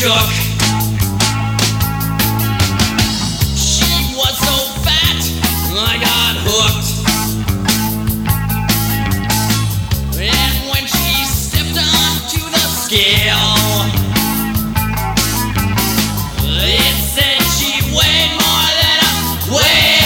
shook. She was so fat, I got hooked. And when she stepped onto the scale, it said she weighed more than a whale.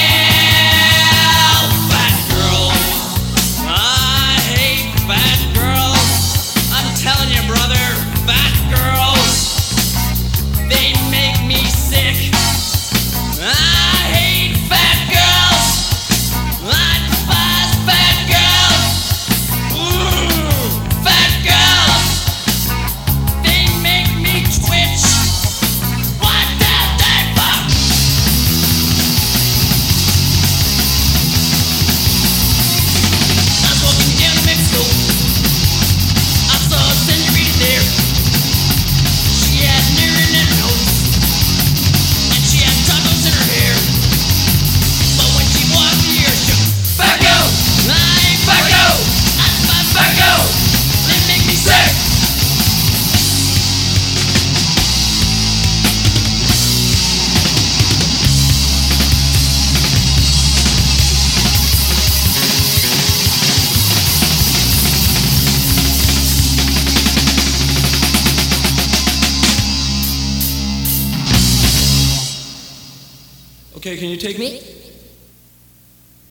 Fat girls, I hate fat girls. I'm telling you, brother, fat girls, they make me sick. I hate fat girls. I despise fat girls. Ooh, fat girls, they make me twitch. What does that fuck? I was walking down to Mexico. I saw a senorita there. She had an earring in her nose, and she had tacos in her hair. But when she walked here, she shook. Facco! I ain't Facco! I despise Facco! They make me sick! Okay, can you take me?